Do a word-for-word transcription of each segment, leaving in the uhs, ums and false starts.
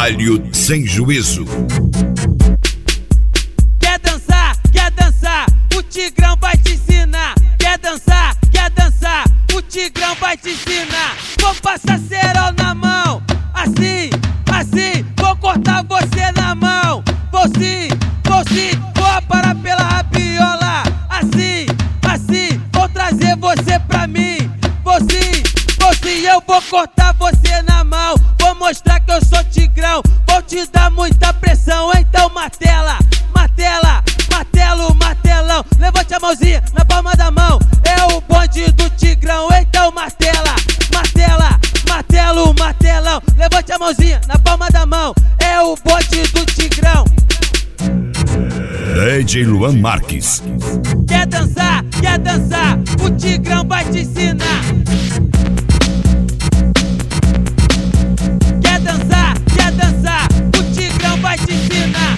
Palio sem juízo. Quer dançar, quer dançar, o Tigrão vai te ensinar. Quer dançar, quer dançar, o Tigrão vai te ensinar. Vou passar cerol na mão, assim, assim, vou cortar você na mão. Vou sim, vou sim, vou parar pela rabiola. Assim, assim, vou trazer você pra mim. Vou sim, vou sim, eu vou cortar você na mão. Vou mostrar que eu sou Tigrão, vou te dar muita pressão. Então martela, martela, martelo, martelão. Levante a mãozinha na palma da mão, é o bonde do Tigrão. Então martela, martela, martelo, martelão. Levante a mãozinha na palma da mão, é o bonde do Tigrão. D J Luan Marques. Quer dançar, quer dançar, o Tigrão vai te ensinar. Quer dançar, quer dançar, o Tigrão vai te ensinar.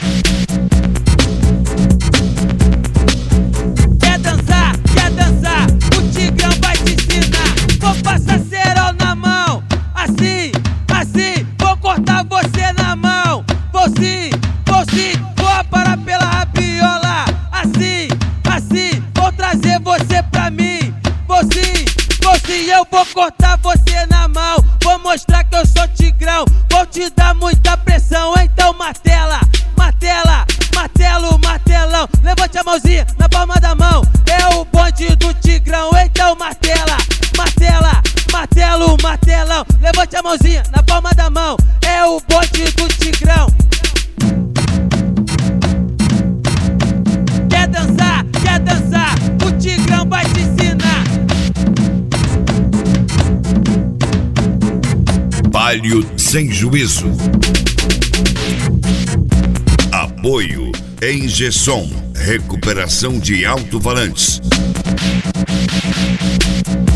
Quer dançar, quer dançar, o Tigrão vai te ensinar. Vou passar cerol na mão, assim, assim, vou cortar você na mão. Vou sim, vou sim, vou parar pela rabiola. Assim, assim, vou trazer você pra mim. Vou sim, vou sim, eu vou cortar você na mão. Vou mostrar que eu sou Tigrão, vou te dar muita pressão. Então martela, martela, martelo, martelão. Levante a mãozinha na palma da mão, é o bonde do Tigrão. Então martela, martela, martelo, martelão. Levante a mãozinha na palma da mão, é o bonde do Tigrão. Quer dançar, quer dançar, o Tigrão vai te ensinar. Palio sem juízo. Apoio Engessom, recuperação de alto-falantes.